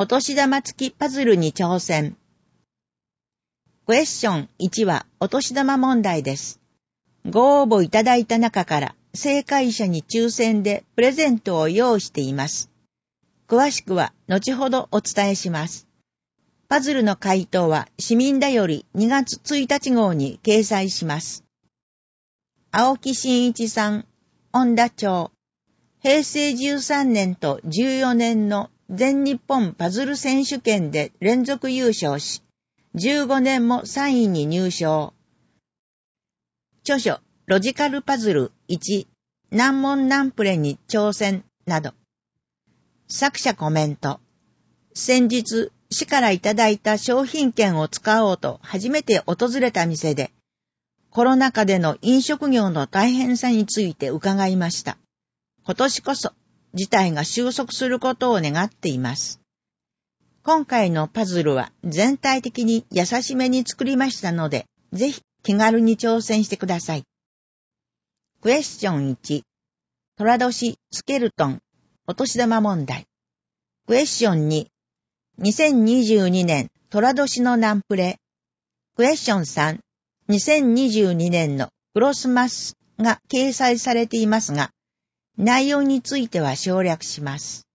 お年玉付きパズルに挑戦。クエスチョン1はお年玉問題です。ご応募いただいた中から正解者に抽選でプレゼントを用意しています。詳しくは後ほどお伝えします。パズルの回答は市民だより2月1日号に掲載します。青木真一さん、恩田町。平成13年と14年の全日本パズル選手権で連続優勝し、15年も3位に入賞。著書、ロジカルパズル1、難問難プレに挑戦など。作者コメント。先日、市からいただいた商品券を使おうと初めて訪れた店で、コロナ禍での飲食業の大変さについて伺いました。今年こそ、事態が収束することを願っています。今回のパズルは全体的に優しめに作りましたので、ぜひ気軽に挑戦してください。クエスチョン1、寅年スケルトン、お年玉問題。クエスチョン2、2022年寅年の難プレ。クエスチョン3、2022年のクロスマスが掲載されていますが、内容については省略します。